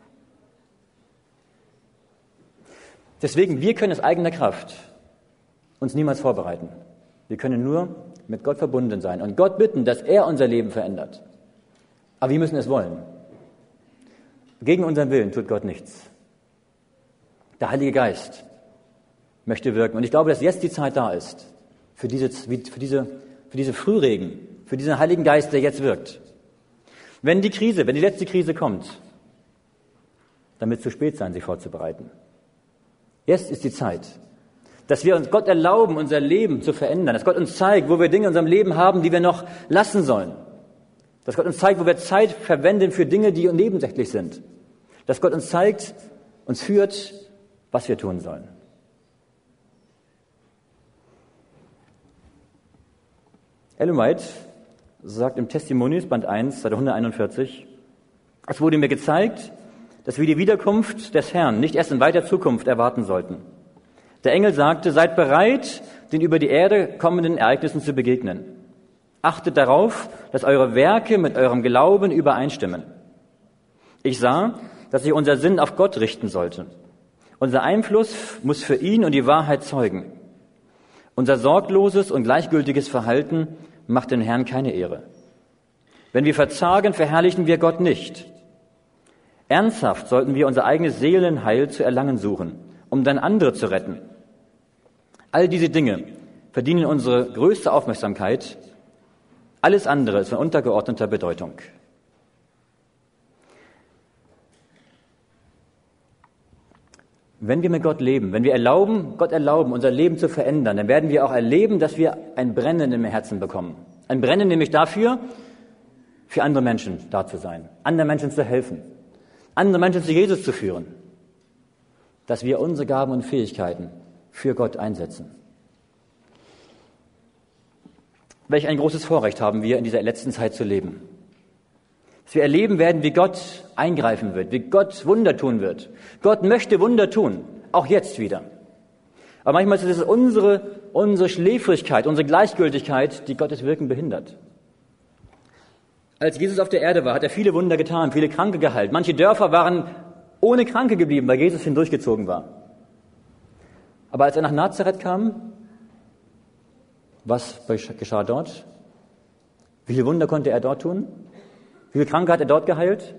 Deswegen, wir können aus eigener Kraft uns niemals vorbereiten. Wir können nur mit Gott verbunden sein und Gott bitten, dass er unser Leben verändert. Aber wir müssen es wollen. Gegen unseren Willen tut Gott nichts. Der Heilige Geist möchte wirken. Und ich glaube, dass jetzt die Zeit da ist für diese, für diese, für diese Frühregen, für diesen Heiligen Geist, der jetzt wirkt. Wenn die Krise, wenn die letzte Krise kommt, dann wird es zu spät sein, sich vorzubereiten. Jetzt ist die Zeit, dass wir uns Gott erlauben, unser Leben zu verändern, dass Gott uns zeigt, wo wir Dinge in unserem Leben haben, die wir noch lassen sollen. Dass Gott uns zeigt, wo wir Zeit verwenden für Dinge, die nebensächlich sind. Dass Gott uns zeigt, uns führt, was wir tun sollen. Ellen White sagt im Testimonies, Band eins, Seite hunderteinundvierzig, es wurde mir gezeigt, dass wir die Wiederkunft des Herrn nicht erst in weiter Zukunft erwarten sollten. Der Engel sagte, seid bereit, den über die Erde kommenden Ereignissen zu begegnen. Achtet darauf, dass eure Werke mit eurem Glauben übereinstimmen. Ich sah, dass sich unser Sinn auf Gott richten sollte. Unser Einfluss muss für ihn und die Wahrheit zeugen. Unser sorgloses und gleichgültiges Verhalten macht den Herrn keine Ehre. Wenn wir verzagen, verherrlichen wir Gott nicht. Ernsthaft sollten wir unser eigenes Seelenheil zu erlangen suchen, um dann andere zu retten. All diese Dinge verdienen unsere größte Aufmerksamkeit. Alles andere ist von untergeordneter Bedeutung. Wenn wir mit Gott leben, wenn wir erlauben, Gott erlauben, unser Leben zu verändern, dann werden wir auch erleben, dass wir ein Brennen im Herzen bekommen. Ein Brennen nämlich dafür, für andere Menschen da zu sein, anderen Menschen zu helfen, andere Menschen zu Jesus zu führen, dass wir unsere Gaben und Fähigkeiten für Gott einsetzen. Welch ein großes Vorrecht haben wir, in dieser letzten Zeit zu leben. Dass wir erleben werden, wie Gott eingreifen wird, wie Gott Wunder tun wird. Gott möchte Wunder tun, auch jetzt wieder. Aber manchmal ist es unsere, unsere Schläfrigkeit, unsere Gleichgültigkeit, die Gottes Wirken behindert. Als Jesus auf der Erde war, hat er viele Wunder getan, viele Kranke geheilt. Manche Dörfer waren ohne Kranke geblieben, weil Jesus hindurchgezogen war. Aber als er nach Nazareth kam, was geschah dort? Wie viele Wunder konnte er dort tun? Wie viele Kranke hat er dort geheilt?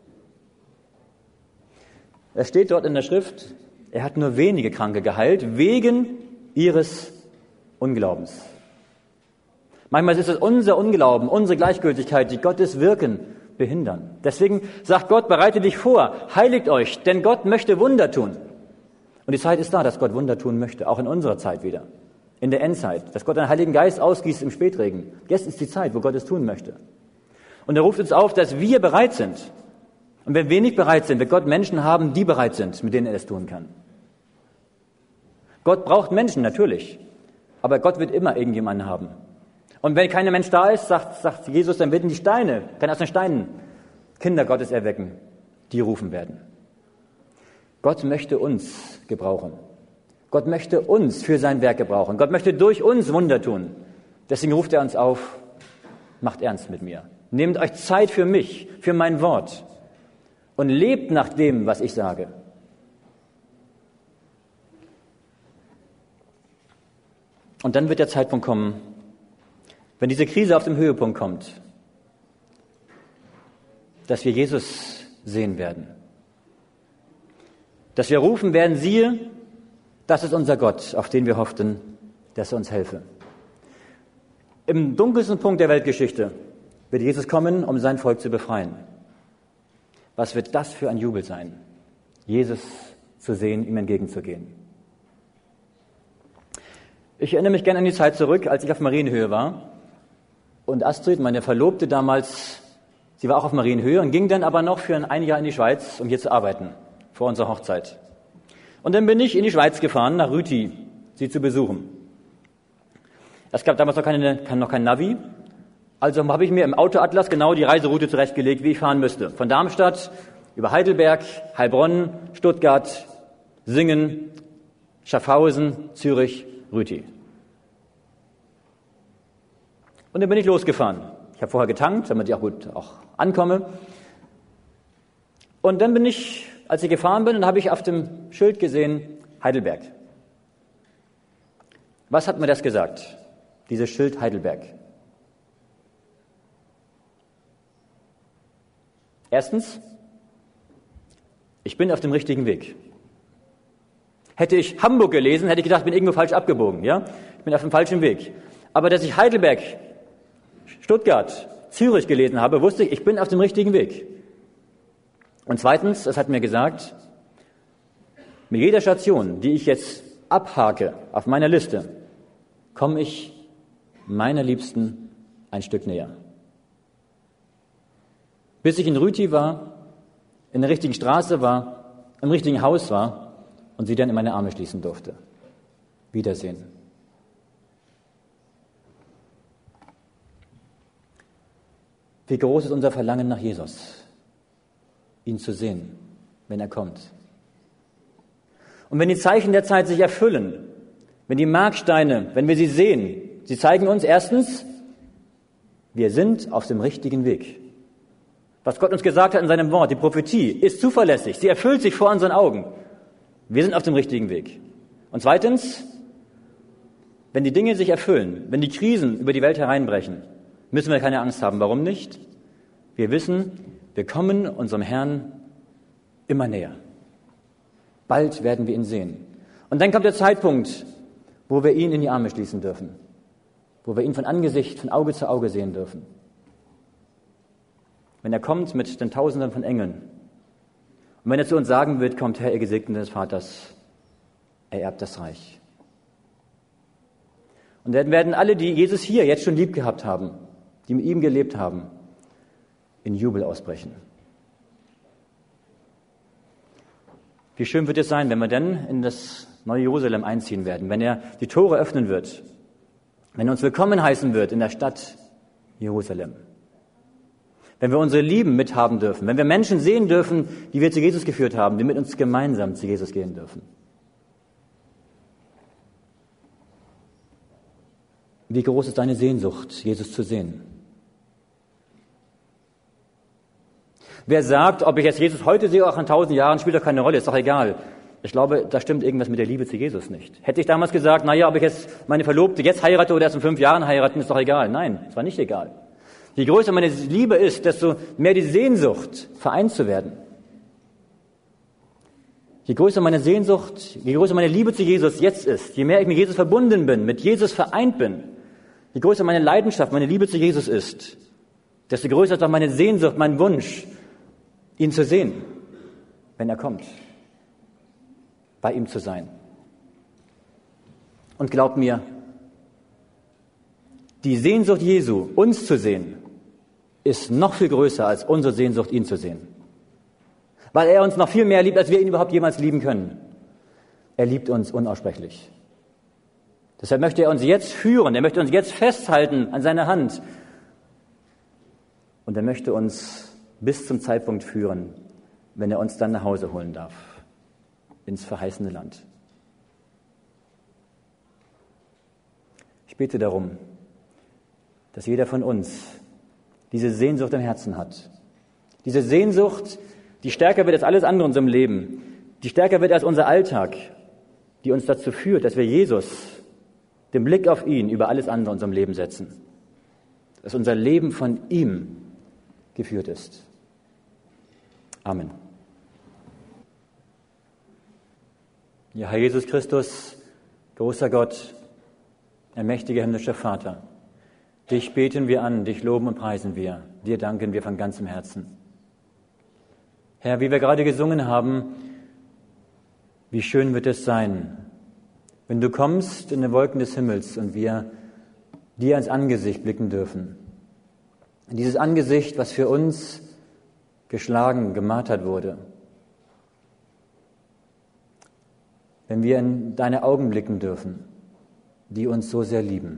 Es steht dort in der Schrift, er hat nur wenige Kranke geheilt, wegen ihres Unglaubens. Manchmal ist es unser Unglauben, unsere Gleichgültigkeit, die Gottes Wirken behindern. Deswegen sagt Gott, bereitet dich vor, heiligt euch, denn Gott möchte Wunder tun. Und die Zeit ist da, dass Gott Wunder tun möchte, auch in unserer Zeit wieder, in der Endzeit, dass Gott den Heiligen Geist ausgießt im Spätregen. Jetzt ist die Zeit, wo Gott es tun möchte. Und er ruft uns auf, dass wir bereit sind. Und wenn wir nicht bereit sind, wird Gott Menschen haben, die bereit sind, mit denen er es tun kann. Gott braucht Menschen, natürlich. Aber Gott wird immer irgendjemanden haben. Und wenn kein Mensch da ist, sagt, sagt Jesus, dann werden die Steine, kann aus den Steinen Kinder Gottes erwecken, die rufen werden. Gott möchte uns gebrauchen. Gott möchte uns für sein Werk gebrauchen. Gott möchte durch uns Wunder tun. Deswegen ruft er uns auf, macht ernst mit mir. Nehmt euch Zeit für mich, für mein Wort und lebt nach dem, was ich sage. Und dann wird der Zeitpunkt kommen, wenn diese Krise auf dem Höhepunkt kommt, dass wir Jesus sehen werden. Dass wir rufen werden, siehe, das ist unser Gott, auf den wir hofften, dass er uns helfe. Im dunkelsten Punkt der Weltgeschichte wird Jesus kommen, um sein Volk zu befreien. Was wird das für ein Jubel sein, Jesus zu sehen, ihm entgegenzugehen? Ich erinnere mich gerne an die Zeit zurück, als ich auf Marienhöhe war. Und Astrid, meine Verlobte damals, sie war auch auf Marienhöhe und ging dann aber noch für ein Jahr in die Schweiz, um hier zu arbeiten, vor unserer Hochzeit. Und dann bin ich in die Schweiz gefahren, nach Rüti, sie zu besuchen. Es gab damals noch, keine, noch kein Navi, also habe ich mir im Autoatlas genau die Reiseroute zurechtgelegt, wie ich fahren müsste. Von Darmstadt über Heidelberg, Heilbronn, Stuttgart, Singen, Schaffhausen, Zürich, Rüti. Und dann bin ich losgefahren. Ich habe vorher getankt, damit ich auch gut auch ankomme. Und dann bin ich, als ich gefahren bin, dann habe ich auf dem Schild gesehen, Heidelberg. Was hat mir das gesagt? Dieses Schild Heidelberg. Erstens, ich bin auf dem richtigen Weg. Hätte ich Hamburg gelesen, hätte ich gedacht, ich bin irgendwo falsch abgebogen. Ja? Ich bin auf dem falschen Weg. Aber dass ich Heidelberg, Stuttgart, Zürich gelesen habe, wusste ich, ich bin auf dem richtigen Weg. Und zweitens, es hat mir gesagt, mit jeder Station, die ich jetzt abhake auf meiner Liste, komme ich meiner Liebsten ein Stück näher. Bis ich in Rüti war, in der richtigen Straße war, im richtigen Haus war und sie dann in meine Arme schließen durfte. Wiedersehen. Wie groß ist unser Verlangen nach Jesus, ihn zu sehen, wenn er kommt. Und wenn die Zeichen der Zeit sich erfüllen, wenn die Marksteine, wenn wir sie sehen, sie zeigen uns erstens, wir sind auf dem richtigen Weg. Was Gott uns gesagt hat in seinem Wort, die Prophetie, ist zuverlässig, sie erfüllt sich vor unseren Augen. Wir sind auf dem richtigen Weg. Und zweitens, wenn die Dinge sich erfüllen, wenn die Krisen über die Welt hereinbrechen, müssen wir keine Angst haben. Warum nicht? Wir wissen, wir kommen unserem Herrn immer näher. Bald werden wir ihn sehen. Und dann kommt der Zeitpunkt, wo wir ihn in die Arme schließen dürfen, wo wir ihn von Angesicht, von Auge zu Auge sehen dürfen. Wenn er kommt mit den Tausenden von Engeln und wenn er zu uns sagen wird, kommt Herr, ihr Gesegnete des Vaters, er erbt das Reich. Und dann werden alle, die Jesus hier jetzt schon lieb gehabt haben, die mit ihm gelebt haben, in Jubel ausbrechen. Wie schön wird es sein, wenn wir dann in das neue Jerusalem einziehen werden, wenn er die Tore öffnen wird, wenn er uns willkommen heißen wird in der Stadt Jerusalem. Wenn wir unsere Lieben mithaben dürfen, wenn wir Menschen sehen dürfen, die wir zu Jesus geführt haben, die mit uns gemeinsam zu Jesus gehen dürfen. Wie groß ist deine Sehnsucht, Jesus zu sehen? Wer sagt, ob ich jetzt Jesus heute sehe, auch in tausend Jahren, spielt doch keine Rolle, ist doch egal. Ich glaube, da stimmt irgendwas mit der Liebe zu Jesus nicht. Hätte ich damals gesagt, naja, ob ich jetzt meine Verlobte jetzt heirate oder erst in fünf Jahren heiraten, ist doch egal. Nein, es war nicht egal. Je größer meine Liebe ist, desto mehr die Sehnsucht, vereint zu werden. Je größer meine Sehnsucht, je größer meine Liebe zu Jesus jetzt ist, je mehr ich mit Jesus verbunden bin, mit Jesus vereint bin, je größer meine Leidenschaft, meine Liebe zu Jesus ist, desto größer ist auch meine Sehnsucht, mein Wunsch, ihn zu sehen, wenn er kommt, bei ihm zu sein. Und glaubt mir, die Sehnsucht Jesu, uns zu sehen, ist noch viel größer als unsere Sehnsucht, ihn zu sehen. Weil er uns noch viel mehr liebt, als wir ihn überhaupt jemals lieben können. Er liebt uns unaussprechlich. Deshalb möchte er uns jetzt führen, er möchte uns jetzt festhalten an seiner Hand. Und er möchte uns bis zum Zeitpunkt führen, wenn er uns dann nach Hause holen darf, ins verheißene Land. Ich bete darum, dass jeder von uns diese Sehnsucht im Herzen hat. Diese Sehnsucht, die stärker wird als alles andere in unserem Leben, die stärker wird als unser Alltag, die uns dazu führt, dass wir Jesus, den Blick auf ihn, über alles andere in unserem Leben setzen. Dass unser Leben von ihm geführt ist. Amen. Ja, Herr Jesus Christus, großer Gott, allmächtiger himmlischer Vater, dich beten wir an, dich loben und preisen wir, dir danken wir von ganzem Herzen. Herr, wie wir gerade gesungen haben, wie schön wird es sein, wenn du kommst in den Wolken des Himmels und wir dir ins Angesicht blicken dürfen. Dieses Angesicht, was für uns geschlagen, gemartert wurde. Wenn wir in deine Augen blicken dürfen, die uns so sehr lieben.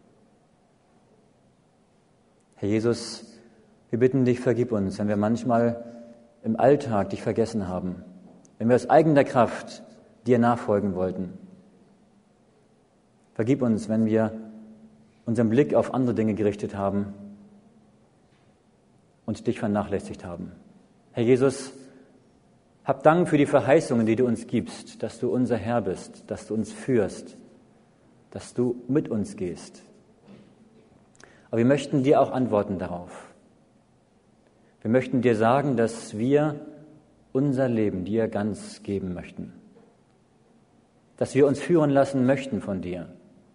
Herr Jesus, wir bitten dich, vergib uns, wenn wir manchmal im Alltag dich vergessen haben, wenn wir aus eigener Kraft dir nachfolgen wollten. Vergib uns, wenn wir unseren Blick auf andere Dinge gerichtet haben und dich vernachlässigt haben. Herr Jesus, hab Dank für die Verheißungen, die du uns gibst, dass du unser Herr bist, dass du uns führst, dass du mit uns gehst. Aber wir möchten dir auch antworten darauf. Wir möchten dir sagen, dass wir unser Leben dir ganz geben möchten. Dass wir uns führen lassen möchten von dir.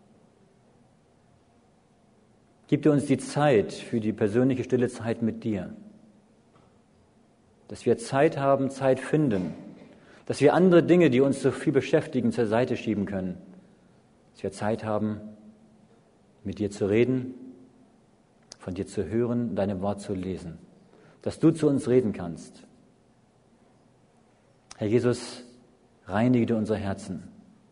Gib dir uns die Zeit für die persönliche stille Zeit mit dir. Dass wir Zeit haben, Zeit finden. Dass wir andere Dinge, die uns so viel beschäftigen, zur Seite schieben können. Dass wir Zeit haben, mit dir zu reden, von dir zu hören, dein Wort zu lesen. Dass du zu uns reden kannst. Herr Jesus, reinige du unser Herzen.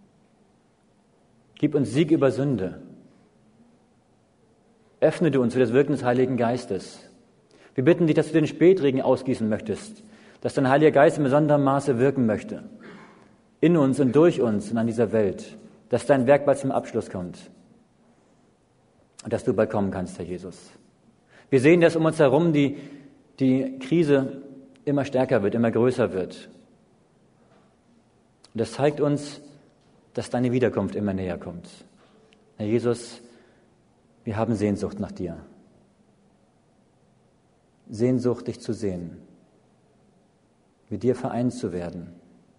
Gib uns Sieg über Sünde. Öffne du uns für das Wirken des Heiligen Geistes. Wir bitten dich, dass du den Spätregen ausgießen möchtest, dass dein Heiliger Geist in besonderem Maße wirken möchte. In uns und durch uns und an dieser Welt. Dass dein Werk bald zum Abschluss kommt. Und dass du bald kommen kannst, Herr Jesus. Wir sehen, dass um uns herum die, die Krise immer stärker wird, immer größer wird. Und das zeigt uns, dass deine Wiederkunft immer näher kommt. Herr Jesus, wir haben Sehnsucht nach dir. Sehnsucht, dich zu sehen, mit dir vereint zu werden,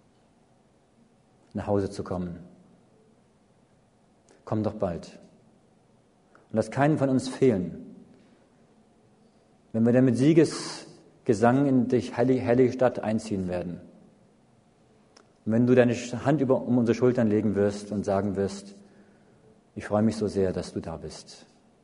nach Hause zu kommen. Komm doch bald. Und lass keinen von uns fehlen. Wenn wir dann mit Siegesgesang in dich heilige, heilige Stadt einziehen werden. Und wenn du deine Hand über, um unsere Schultern legen wirst und sagen wirst, ich freue mich so sehr, dass du da bist.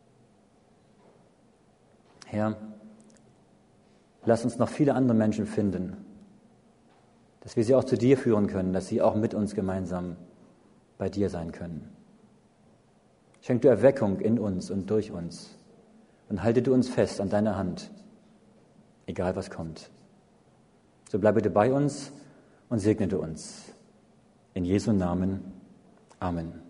Herr, lass uns noch viele andere Menschen finden, dass wir sie auch zu dir führen können, dass sie auch mit uns gemeinsam bei dir sein können. Schenk du Erweckung in uns und durch uns und halte du uns fest an deiner Hand, egal was kommt. So bleibe du bei uns und segne du uns. In Jesu Namen. Amen.